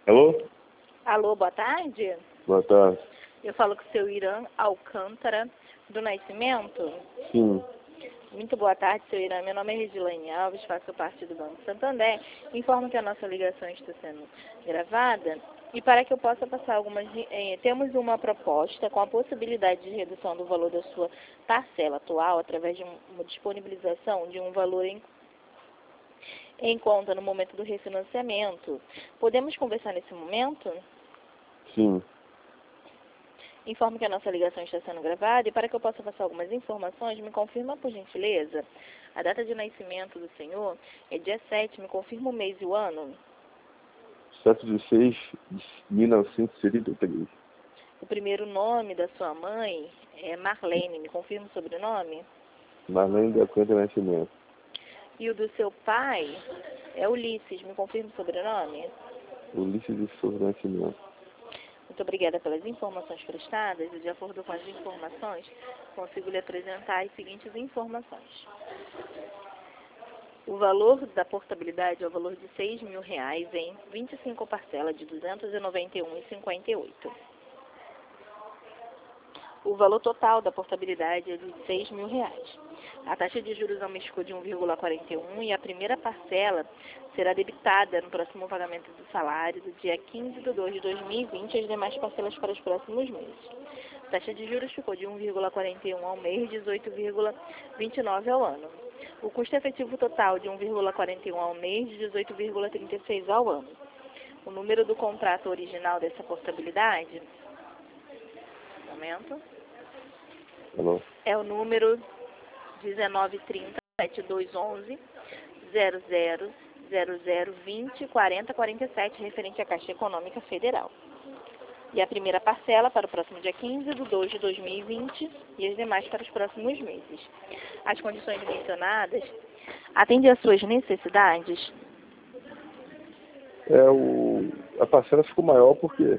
Alô? Alô, boa tarde. Boa tarde. Eu falo com o seu Irã Alcântara do Nascimento. Sim. Muito boa tarde, seu Irã. Meu nome é Regilaine Alves, faço parte do Banco Santander. Informo que a nossa ligação está sendo gravada. E para que eu possa passar temos uma proposta com a possibilidade de redução do valor da sua parcela atual através de uma disponibilização de um valor em conta no momento do refinanciamento. Podemos conversar nesse momento? Sim. Informo que a nossa ligação está sendo gravada e para que eu possa passar algumas informações, me confirma, por gentileza, a data de nascimento do senhor é dia 7, me confirma o mês e o ano? 7 de 6 de 1973. O primeiro nome da sua mãe é Marlene, me confirma o sobrenome? Marlene da Alcântara Nascimento. E o do seu pai é Ulisses, me confirma o sobrenome? Ulisses de Souza Nascimento. Muito obrigada pelas informações prestadas e, de acordo com as informações, consigo lhe apresentar as seguintes informações. O valor da portabilidade é o valor de R$6.000 em 25 parcelas de R$ 291,58. O valor total da portabilidade é de R$6.000. A taxa de juros aumentou de 1,41 e a primeira parcela será debitada no próximo pagamento do salário do dia 15/2/2020 e as demais parcelas para os próximos meses. A taxa de juros ficou de 1,41 ao mês e 18,29 ao ano. O custo efetivo total de 1,41 ao mês e 18,36 ao ano. O número do contrato original dessa portabilidade, Alô? é o número 1930-7211-000020-4047, referente à Caixa Econômica Federal. E a primeira parcela para o próximo dia 15/2/2020 e as demais para os próximos meses. As condições mencionadas atendem às suas necessidades? A parcela ficou maior porque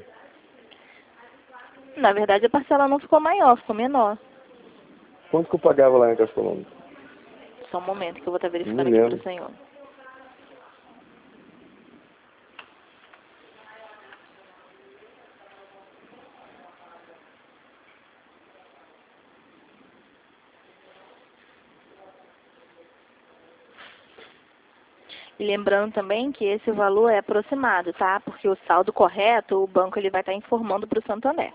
Na verdade, a parcela não ficou maior, ficou menor. quanto que eu pagava lá em Caixa Econômica? Só um momento que eu vou estar verificando Não aqui para lembro. o senhor. E lembrando também que esse valor é aproximado, tá? Porque o saldo correto, o banco ele vai estar informando para o Santander.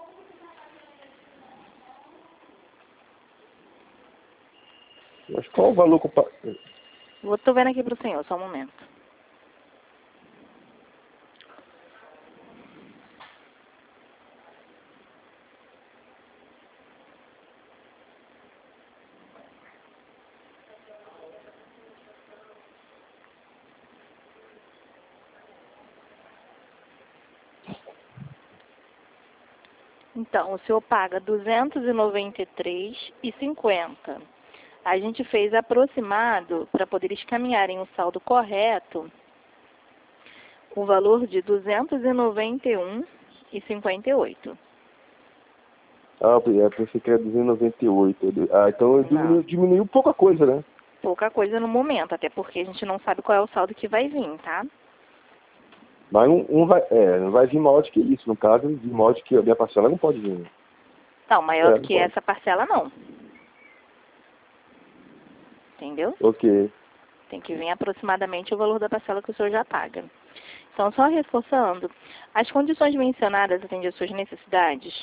Mas qual o valor que eu paguei? Estou vendo aqui para o senhor, só um momento. Então, o senhor paga R$ 293,50. A gente fez aproximado para poder escaminharem o saldo correto, o valor de R$ 291,58. Eu pensei que era 298. Então Não. diminuiu pouca coisa, né? Pouca coisa no momento, até porque a gente não sabe qual é o saldo que vai vir, tá? Mas não vai vir maior do que isso. No caso, vir maior do que a minha parcela não pode vir. Não, maior do Não que pode. essa parcela não. Entendeu? Ok. Tem que vir aproximadamente o valor da parcela que o senhor já paga. Então, só reforçando, as condições mencionadas atendem às suas necessidades?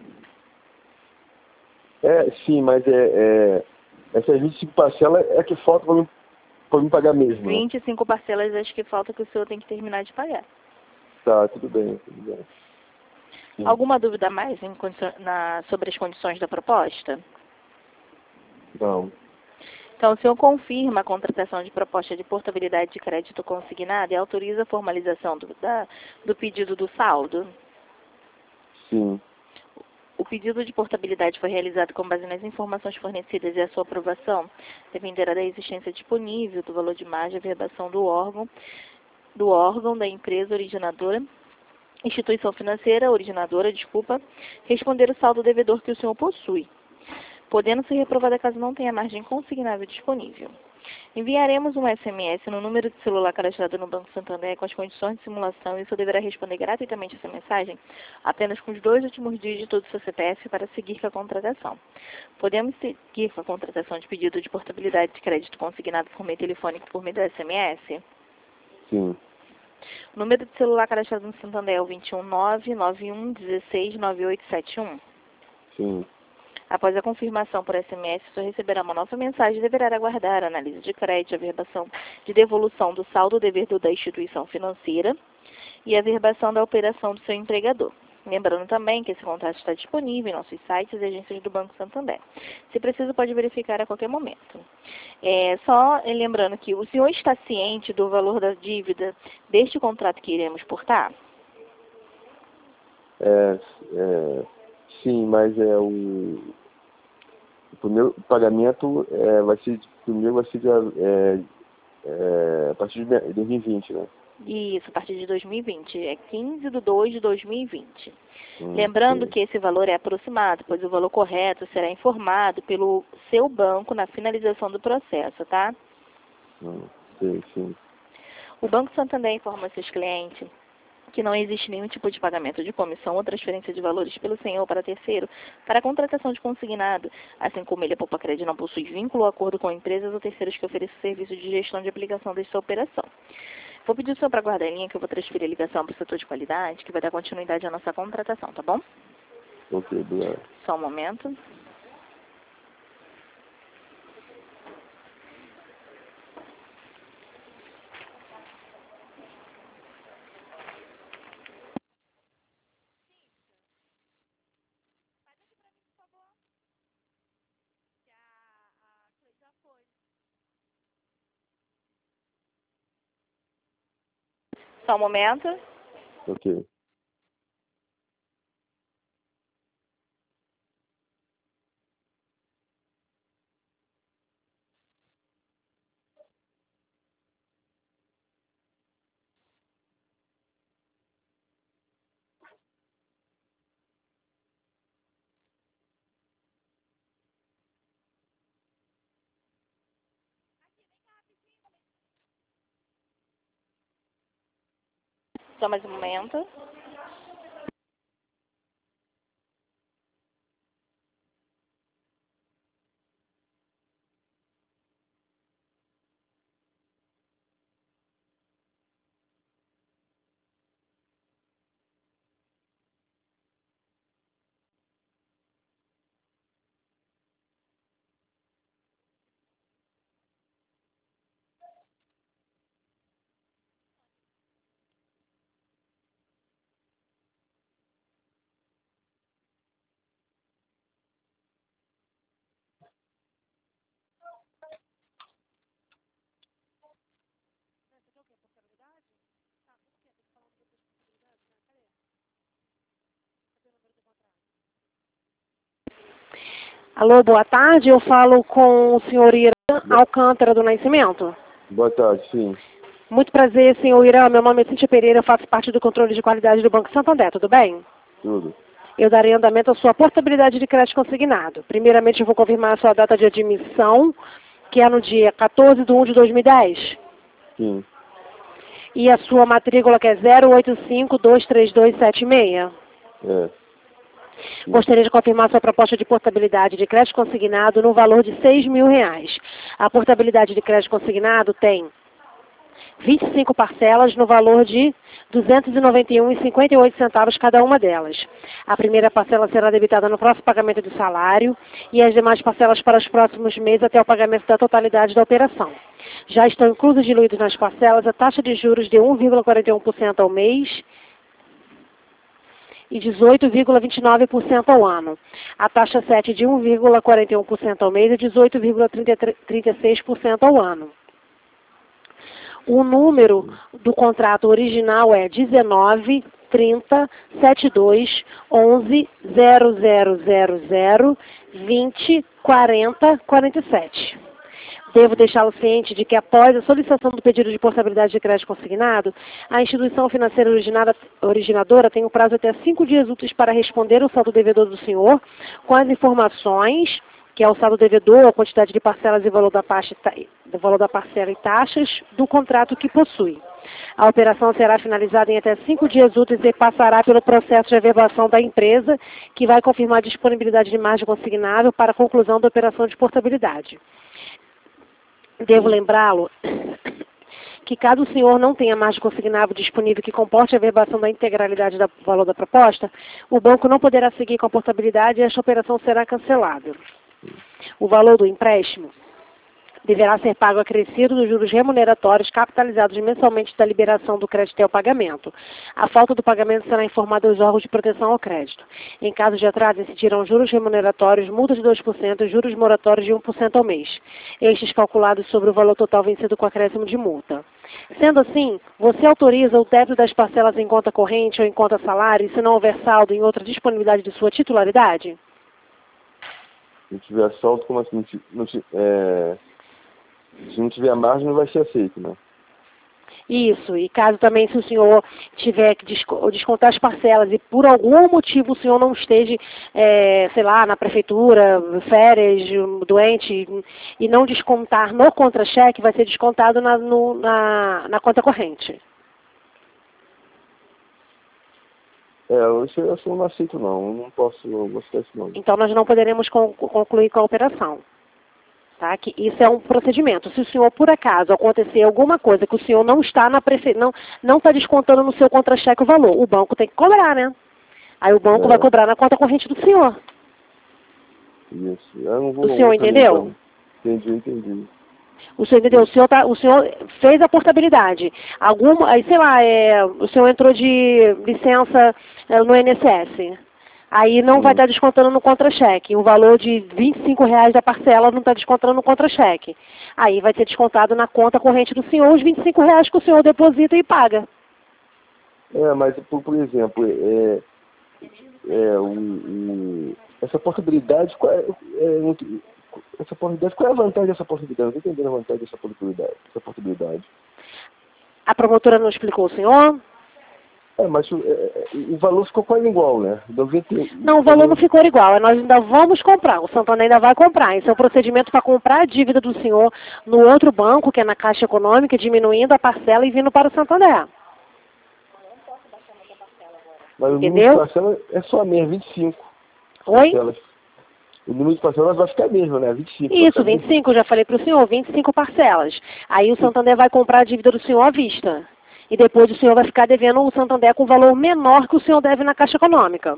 Sim, mas essas 25 parcelas é que falta para mim pagar mesmo, né? 25 parcelas, acho que falta que o senhor tem que terminar de pagar. Tá, tudo bem. Sim. Alguma dúvida a mais sobre as condições da proposta? Não. Então, o senhor confirma a contratação de proposta de portabilidade de crédito consignado e autoriza a formalização do pedido do saldo? Sim. O pedido de portabilidade foi realizado com base nas informações fornecidas e a sua aprovação dependerá da existência disponível do valor de margem de verbação do órgão, da empresa originadora, instituição financeira originadora, responder o saldo devedor que o senhor possui, podendo ser reprovada caso não tenha margem consignável disponível. Enviaremos um SMS no número de celular cadastrado no Banco Santander com as condições de simulação e você deverá responder gratuitamente essa mensagem apenas com os 2 últimos dígitos do seu CPF para seguir com a contratação. Podemos seguir com a contratação de pedido de portabilidade de crédito consignado por meio telefônico por meio do SMS? Sim. O número de celular cadastrado no Santander é o 21991169871. Sim. Após a confirmação por SMS, você receberá uma nova mensagem e deverá aguardar a análise de crédito, a averbação de devolução do saldo devedor da instituição financeira e a averbação da operação do seu empregador. Lembrando também que esse contrato está disponível em nossos sites e agências do Banco Santander. Se preciso, pode verificar a qualquer momento. Só lembrando que o senhor está ciente do valor da dívida deste contrato que iremos portar? Sim, mas o primeiro pagamento vai ser a partir de 2020, né? Isso, a partir de 2020. É 15/2/2020. Lembrando Sim. que esse valor é aproximado, pois o valor correto será informado pelo seu banco na finalização do processo, tá? Sim. O Banco Santander informa seus clientes que não existe nenhum tipo de pagamento de comissão ou transferência de valores pelo senhor para terceiro para a contratação de consignado, assim como ele, a Poupa-Crédito, não possui vínculo ou acordo com empresas ou terceiros que ofereçam serviço de gestão de aplicação desta operação. Vou pedir o senhor para guardar a linha que eu vou transferir a ligação para o setor de qualidade, que vai dar continuidade à nossa contratação, tá bom? Ok, obrigado. Só um momento. Só um momento. Ok. Só mais um momento. Alô, boa tarde. Eu falo com o senhor Irã Alcântara do Nascimento. Boa tarde, sim. Muito prazer, senhor Irã. Meu nome é Cíntia Pereira, eu faço parte do controle de qualidade do Banco Santander, tudo bem? Tudo. Eu darei andamento à sua portabilidade de crédito consignado. Primeiramente, eu vou confirmar a sua data de admissão, que é no dia 14/1/2010. Sim. E a sua matrícula, que é 085-23276. Gostaria de confirmar sua proposta de portabilidade de crédito consignado no valor de R$6.000. A portabilidade de crédito consignado tem 25 parcelas no valor de R$ 291,58 cada uma delas. A primeira parcela será debitada no próximo pagamento do salário e as demais parcelas para os próximos meses até o pagamento da totalidade da operação. Já estão inclusos e diluídos nas parcelas a taxa de juros de 1,41% ao mês e 18,29% ao ano. A taxa 7 de 1,41% ao mês e 18,36% ao ano. O número do contrato original é 19 30 72 11 0000 20 40 47. Devo deixá-lo ciente de que após a solicitação do pedido de portabilidade de crédito consignado, a instituição financeira originadora tem o prazo até 5 dias úteis para responder o saldo devedor do senhor com as informações que é o saldo devedor, a quantidade de parcelas e valor da parcela e taxas do contrato que possui. A operação será finalizada em até 5 dias úteis e passará pelo processo de averbação da empresa, que vai confirmar a disponibilidade de margem consignável para a conclusão da operação de portabilidade. Devo lembrá-lo que caso o senhor não tenha margem consignável disponível que comporte a averbação da integralidade do valor da proposta, o banco não poderá seguir com a portabilidade e esta operação será cancelada. O valor do empréstimo deverá ser pago acrescido dos juros remuneratórios capitalizados mensalmente da liberação do crédito ao pagamento. A falta do pagamento será informada aos órgãos de proteção ao crédito. Em caso de atraso, incidirão juros remuneratórios, multas de 2% e juros moratórios de 1% ao mês. Estes calculados sobre o valor total vencido com acréscimo de multa. Sendo assim, você autoriza o débito das parcelas em conta corrente ou em conta salário, se não houver saldo em outra disponibilidade de sua titularidade? Se não tiver saldo, como assim? Se não tiver margem, não vai ser aceito, né? Isso, e caso também se o senhor tiver que descontar as parcelas e por algum motivo o senhor não esteja, sei lá, na prefeitura, férias, doente, e não descontar no contra-cheque, vai ser descontado na conta corrente. Eu não aceito não, eu não posso gostar disso não. Então nós não poderemos concluir com a operação. Tá? Que isso é um procedimento. Se o senhor, por acaso, acontecer alguma coisa que o senhor não está não está descontando no seu contra-cheque o valor, o banco tem que cobrar, né? Aí o banco vai cobrar na conta corrente do senhor. Isso. Eu não vou, o senhor entendeu? Entendi. O senhor entendeu? O senhor fez a portabilidade. Sei lá, o senhor entrou de licença no INSS. Aí não vai estar descontando no contra-cheque. O valor de R$25 da parcela não está descontando no contra-cheque. Aí vai ser descontado na conta corrente do senhor os R$25 que o senhor deposita e paga. Mas, por exemplo, essa portabilidade, qual é a vantagem dessa portabilidade? Não estou entendendo a vantagem dessa portabilidade. A promotora não explicou o senhor? Mas o valor ficou quase igual, né? Não, o valor não ficou igual. Nós ainda vamos comprar. O Santander ainda vai comprar. Esse é o procedimento para comprar a dívida do senhor no outro banco, que é na Caixa Econômica, diminuindo a parcela e vindo para o Santander. Mas o entendeu? número de parcelas é só mesmo, 25. Oi? Parcelas. O número de parcelas vai ficar mesmo, né? 25. Isso, 25, eu já falei para o senhor, 25 parcelas. Aí o Santander vai comprar a dívida do senhor à vista. E depois o senhor vai ficar devendo o Santander com valor menor que o senhor deve na Caixa Econômica.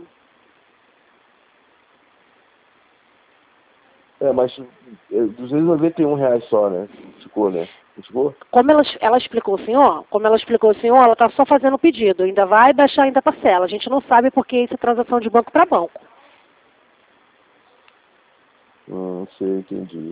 Mas R$291 só, né? Ficou, né? Ficou? Como ela explicou o senhor, ela está só fazendo o pedido. Ainda vai baixar ainda a parcela. A gente não sabe porque isso é transação de banco para banco. Sei, entendi.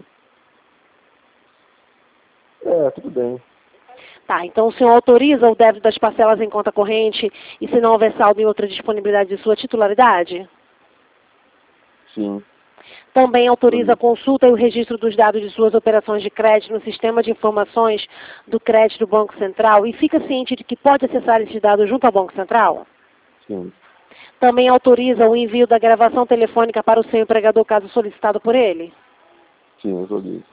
Tudo bem. Tá, então o senhor autoriza o débito das parcelas em conta corrente e se não houver saldo em outra disponibilidade de sua titularidade? Sim. Também autoriza a consulta e o registro dos dados de suas operações de crédito no sistema de informações do crédito do Banco Central e fica ciente de que pode acessar esses dados junto ao Banco Central? Sim. Também autoriza o envio da gravação telefônica para o seu empregador caso solicitado por ele? Sim, autorizo.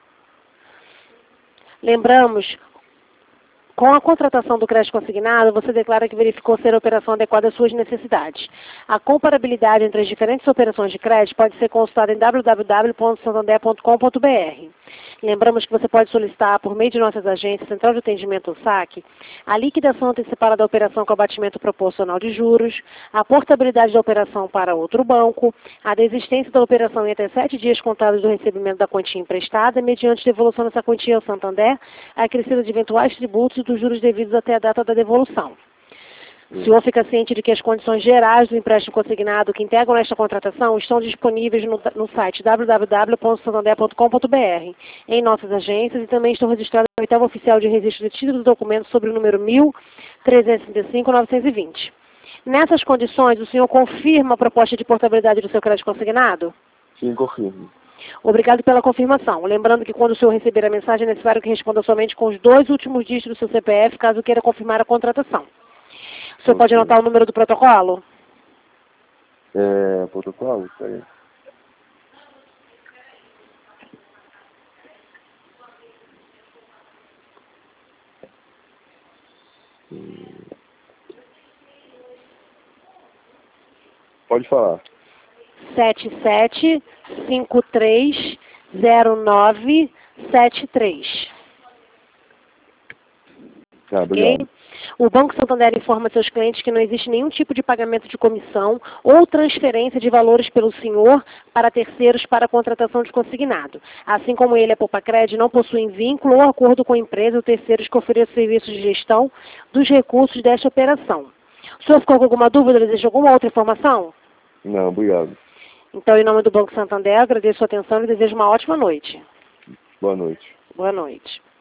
Lembramos, com a contratação do crédito consignado, você declara que verificou ser a operação adequada às suas necessidades. A comparabilidade entre as diferentes operações de crédito pode ser consultada em www.santander.com.br. Lembramos que você pode solicitar, por meio de nossas agências, Central de Atendimento ou SAC, a liquidação antecipada da operação com abatimento proporcional de juros, a portabilidade da operação para outro banco, a desistência da operação em até 7 dias contados do recebimento da quantia emprestada, mediante devolução dessa quantia ao Santander, a acrescida de eventuais tributos e dos juros devidos até a data da devolução. O senhor fica ciente de que as condições gerais do empréstimo consignado que integram esta contratação estão disponíveis no site www.santander.com.br, em nossas agências, e também estão registradas no oitavo oficial de registro de títulos e documentos sobre o número 1335-920. Nessas condições, o senhor confirma a proposta de portabilidade do seu crédito consignado? Sim, confirmo. Obrigado pela confirmação. Lembrando que quando o senhor receber a mensagem, é necessário que responda somente com os 2 últimos dígitos do seu CPF, caso queira confirmar a contratação. O senhor pode anotar o número do protocolo? Protocolo? Peraí. Pode falar. 77530973. Obrigado. Ok? O Banco Santander informa seus clientes que não existe nenhum tipo de pagamento de comissão ou transferência de valores pelo senhor para terceiros para a contratação de consignado. Assim como ele, a Poupa-Cred, não possuem vínculo ou acordo com a empresa ou terceiros que ofereçam serviços de gestão dos recursos desta operação. O senhor ficou com alguma dúvida? Deseja alguma outra informação? Não, obrigado. Então, em nome do Banco Santander, agradeço a sua atenção e desejo uma ótima noite. Boa noite. Boa noite.